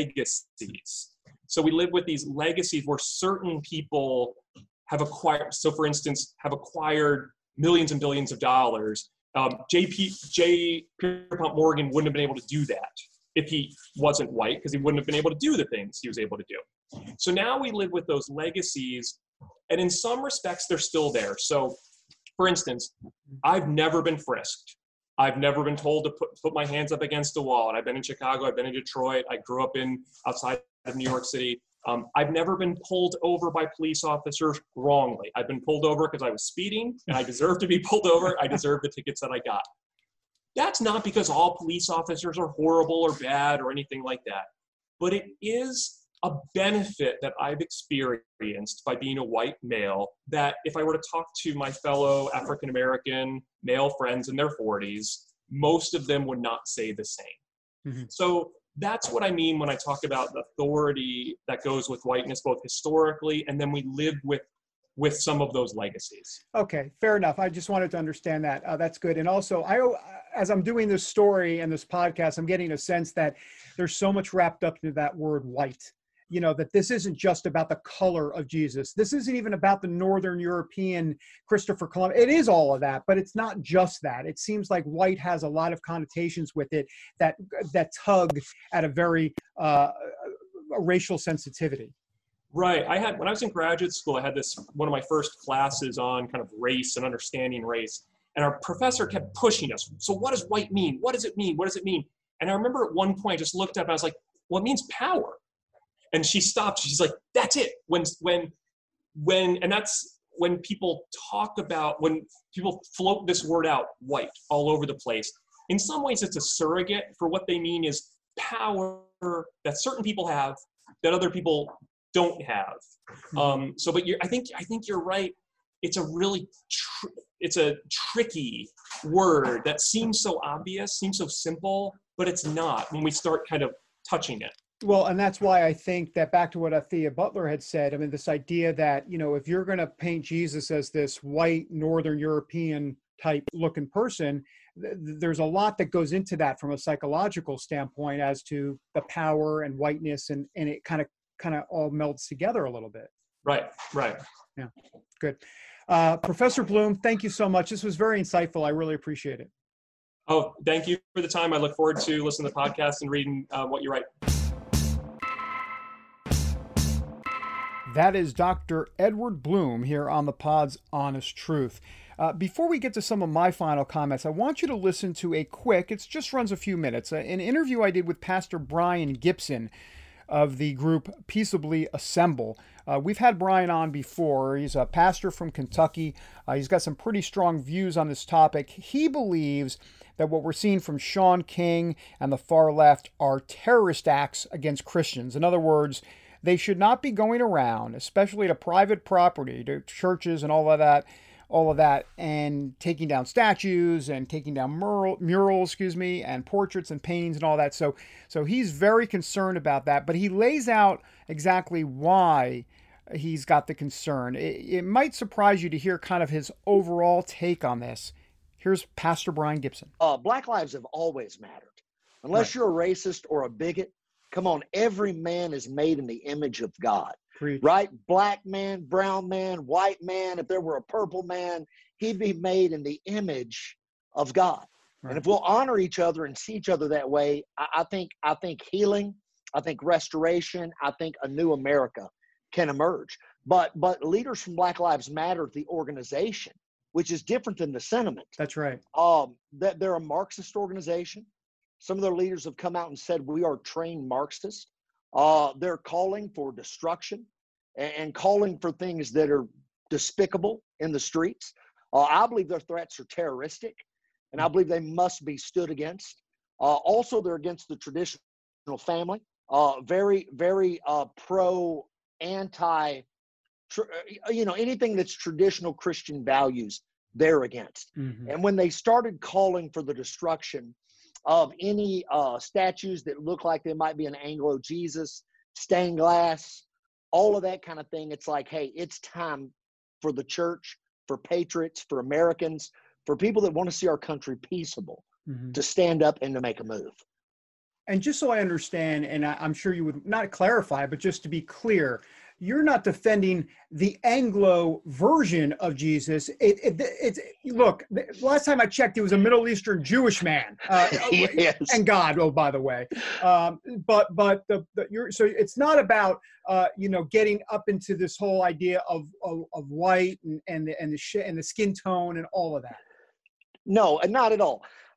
legacies. So we live with these legacies where certain people have acquired, so for instance, have acquired millions and billions of dollars. Um, J P, J. Pierpont Morgan wouldn't have been able to do that if he wasn't white, because he wouldn't have been able to do the things he was able to do. So now we live with those legacies, and in some respects, they're still there. So for instance, I've never been frisked. I've never been told to put, put my hands up against a wall. And I've been in Chicago, I've been in Detroit, I grew up in outside of New York City. Um, I've never been pulled over by police officers wrongly. I've been pulled over because I was speeding, and I deserve to be pulled over. I deserve the tickets that I got. That's not because all police officers are horrible or bad or anything like that. But it is a benefit that I've experienced by being a white male, that if I were to talk to my fellow African-American male friends in their forties, most of them would not say the same. Mm-hmm. So that's what I mean when I talk about the authority that goes with whiteness, both historically, and then we live with with some of those legacies. Okay, fair enough. I just wanted to understand that. Uh, that's good. And also, I, as I'm doing this story and this podcast, I'm getting a sense that there's so much wrapped up into that word white. You know, that this isn't just about the color of Jesus. This isn't even about the Northern European Christopher Columbus. It is all of that, but it's not just that. It seems like white has a lot of connotations with it that that tug at a very uh, a racial sensitivity. Right. I had, when I was in graduate school, I had this, one of my first classes on kind of race and understanding race. And our professor kept pushing us. So what does white mean? What does it mean? What does it mean? And I remember at one point I just looked up and I was like, well, it means power. And she stopped. She's like, that's it. When, when, when, and that's when people talk about, when people float this word out, white, all over the place. In some ways, it's a surrogate for what they mean is power that certain people have that other people don't have. Um, so, but you're, I think, I think you're right. It's a really, tr- it's a tricky word that seems so obvious, seems so simple, but it's not when we start kind of touching it. Well, and that's why I think that back to what Athea Butler had said, I mean, this idea that, you know, if you're going to paint Jesus as this white Northern European type looking person, th- there's a lot that goes into that from a psychological standpoint as to the power and whiteness, and, and it kind of kind of all melds together a little bit. Right, right. Yeah, good. Uh, Professor Bloom, thank you so much. This was very insightful. I really appreciate it. Oh, thank you for the time. I look forward to listening to the podcast and reading uh, what you write. That is Doctor Edward Bloom here on the Pod's Honest Truth. Uh, before we get to some of my final comments, I want you to listen to a quick, it just runs a few minutes, uh, an interview I did with Pastor Brian Gibson of the group Peaceably Assemble. Uh, we've had Brian on before. He's a pastor from Kentucky. Uh, he's got some pretty strong views on this topic. He believes that what we're seeing from Shaun King and the far left are terrorist acts against Christians. In other words, they should not be going around, especially to private property, to churches and all of that, all of that, and taking down statues and taking down mural, murals, excuse me, and portraits and paintings and all that. So, so he's very concerned about that, but he lays out exactly why he's got the concern. It, it might surprise you to hear kind of his overall take on this. Here's Pastor Brian Gibson. Uh, Black lives have always mattered. Unless Right. you're a racist or a bigot, come on, every man is made in the image of God. Preach. Right? Black man, brown man, white man, if there were a purple man, he'd be made in the image of God. Right. And if we'll honor each other and see each other that way, I, I think I think healing, I think restoration, I think a new America can emerge. But but leaders from Black Lives Matter, the organization, which is different than the sentiment. That's right. Um, that they're a Marxist organization. Some of their leaders have come out and said, we are trained Marxists. Uh, they're calling for destruction and, and calling for things that are despicable in the streets. Uh, I believe their threats are terroristic, and I believe they must be stood against. Uh, also, they're against the traditional family. Uh, very, very uh, pro, anti, tr- you know, anything that's traditional Christian values, they're against. Mm-hmm. And when they started calling for the destruction of any uh, statues that look like they might be an Anglo Jesus, stained glass, all of that kind of thing, it's like, hey, it's time for the church, for patriots, for Americans, for people that want to see our country peaceable, Mm-hmm. to stand up and to make a move. And just so I understand, and I, I'm sure you would not clarify, but just to be clear, you're not defending the Anglo version of Jesus. It, it, it's look, last time I checked, he was a Middle Eastern Jewish man, uh, Yes. and God. Oh, by the way, um, but but the, the you're so it's not about uh, you know getting up into this whole idea of of, of white and and the and the sh- and the skin tone and all of that. No, and not at all.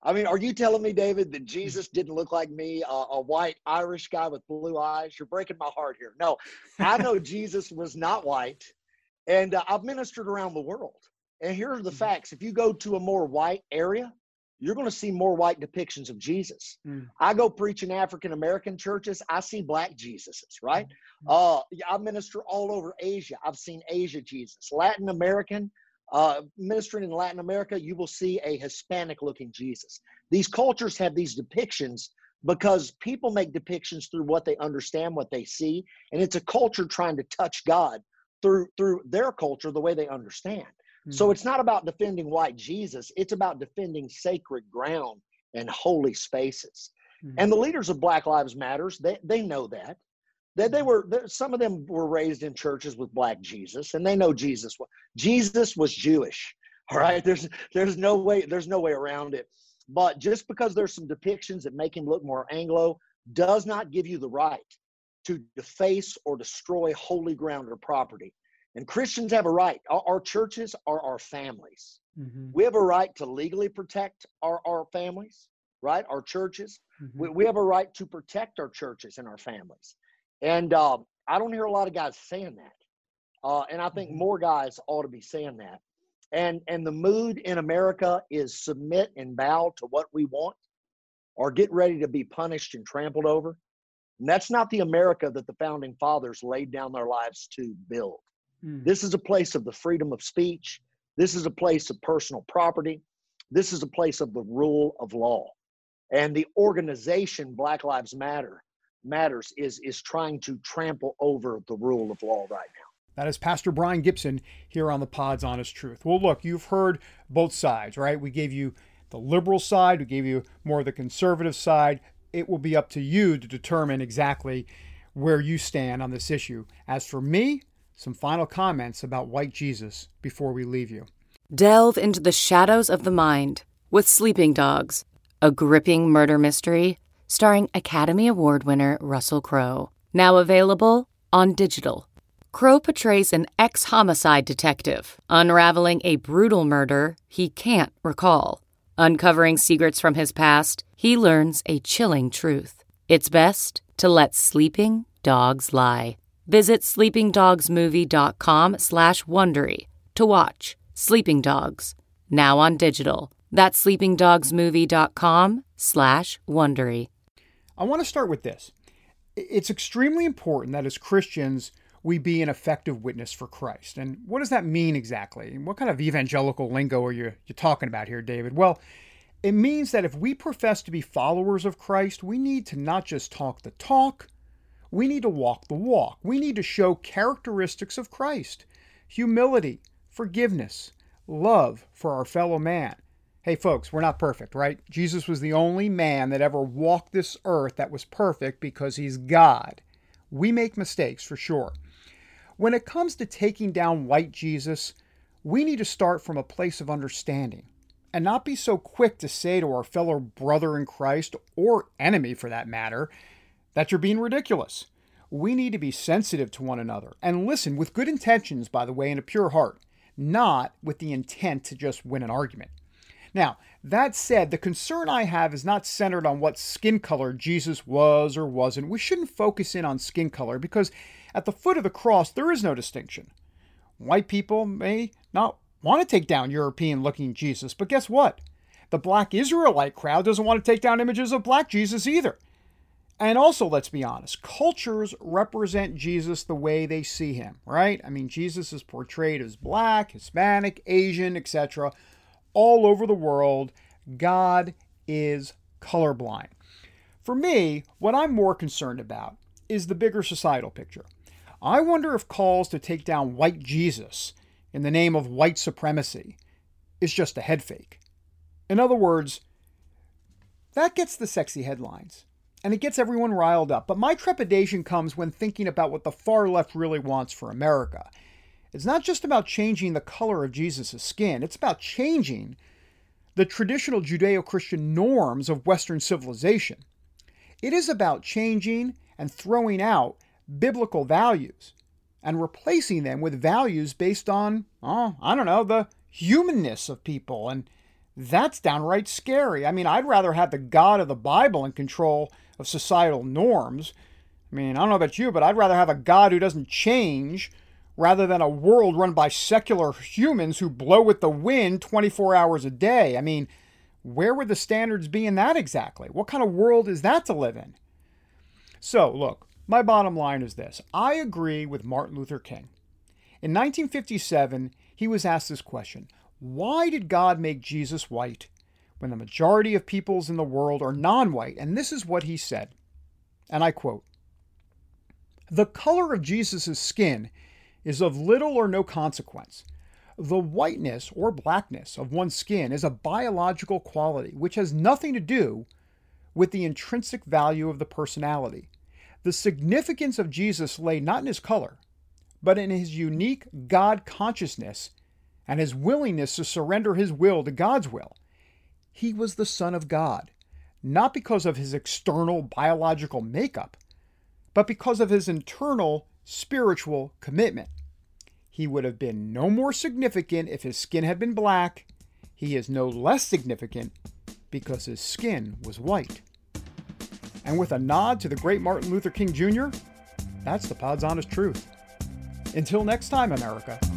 I mean, are you telling me, David, that Jesus didn't look like me, a, a white Irish guy with blue eyes? You're breaking my heart here. No, I know Jesus was not white, and uh, I've ministered around the world. And here are the facts. If you go to a more white area, you're going to see more white depictions of Jesus. Mm. I go preach in African-American churches. I see black Jesuses, right? Mm. Uh, I minister all over Asia. I've seen Asia Jesus. Latin American, uh, ministering in Latin America, you will see a Hispanic-looking Jesus. These cultures have these depictions because people make depictions through what they understand, what they see, and it's a culture trying to touch God through, through their culture, the way they understand. So it's not about defending white Jesus. It's about defending sacred ground and holy spaces. Mm-hmm. And the leaders of Black Lives Matters, they, they know that. That they were, some of them were raised in churches with black Jesus, and they know Jesus. Jesus was Jewish, all right? There's, there's no way, there's no way around it. But just because there's some depictions that make him look more Anglo does not give you the right to deface or destroy holy ground or property. And Christians have a right. Our, our churches are our families. Mm-hmm. We have a right to legally protect our, our families, right? Our churches. Mm-hmm. We, we have a right to protect our churches and our families. And uh, I don't hear a lot of guys saying that. Uh, and I think mm-hmm. more guys ought to be saying that. And, and the mood in America is submit and bow to what we want or get ready to be punished and trampled over. And that's not the America that the founding fathers laid down their lives to build. This is a place of the freedom of speech. This is a place of personal property. This is a place of the rule of law. And the organization Black Lives Matter Matters is, is trying to trample over the rule of law right now. That is Pastor Brian Gibson here on the Pod's Honest Truth. Well, look, you've heard both sides, right? We gave you the liberal side. We gave you more of the conservative side. It will be up to you to determine exactly where you stand on this issue. As for me, some final comments about white Jesus before we leave you. Delve into the shadows of the mind with Sleeping Dogs, a gripping murder mystery starring Academy Award winner Russell Crowe. Now available on digital. Crowe portrays an ex-homicide detective unraveling a brutal murder he can't recall. Uncovering secrets from his past, he learns a chilling truth. It's best to let sleeping dogs lie. Visit sleepingdogsmovie.com slash Wondery to watch Sleeping Dogs, now on digital. That's sleepingdogsmovie.com slash Wondery. I want to start with this. It's extremely important that as Christians, we be an effective witness for Christ. And what does that mean exactly? What kind of evangelical lingo are you you talking about here, David? Well, it means that if we profess to be followers of Christ, we need to not just talk the talk, we need to walk the walk. We need to show characteristics of Christ: humility, forgiveness, love for our fellow man. Hey folks, we're not perfect, right? Jesus was the only man that ever walked this earth that was perfect because he's God. We make mistakes for sure. When it comes to taking down white Jesus, we need to start from a place of understanding and not be so quick to say to our fellow brother in Christ, or enemy for that matter, that you're being ridiculous. We need to be sensitive to one another and listen with good intentions, by the way, and a pure heart, not with the intent to just win an argument. Now, that said, the concern I have is not centered on what skin color Jesus was or wasn't. We shouldn't focus in on skin color because at the foot of the cross, there is no distinction. White people may not want to take down European-looking Jesus, but guess what? The black Israelite crowd doesn't want to take down images of black Jesus either. And also, let's be honest, cultures represent Jesus the way they see him, right? I mean, Jesus is portrayed as black, Hispanic, Asian, et cetera all over the world. God is colorblind. For me, what I'm more concerned about is the bigger societal picture. I wonder if calls to take down white Jesus in the name of white supremacy is just a head fake. In other words, that gets the sexy headlines and it gets everyone riled up. But my trepidation comes when thinking about what the far left really wants for America. It's not just about changing the color of Jesus' skin. It's about changing the traditional Judeo-Christian norms of Western civilization. It is about changing and throwing out biblical values and replacing them with values based on, oh, I don't know, the humanness of people and That's downright scary. I mean, I'd rather have the God of the Bible in control of societal norms. I mean, I don't know about you, but I'd rather have a God who doesn't change rather than a world run by secular humans who blow with the wind twenty-four hours a day. I mean, where would the standards be in that exactly? What kind of world is that to live in? So, look, my bottom line is this. I agree with Martin Luther King. In nineteen fifty-seven, he was asked this question: why did God make Jesus white when the majority of peoples in the world are non-white? And this is what he said, and I quote, "The color of Jesus' skin is of little or no consequence. The whiteness or blackness of one's skin is a biological quality which has nothing to do with the intrinsic value of the personality. The significance of Jesus lay not in his color, but in his unique God consciousness and his willingness to surrender his will to God's will. He was the Son of God, not because of his external biological makeup, but because of his internal spiritual commitment. He would have been no more significant if his skin had been black. He is no less significant because his skin was white." And with a nod to the great Martin Luther King Junior, that's the Pod's Honest Truth. Until next time, America.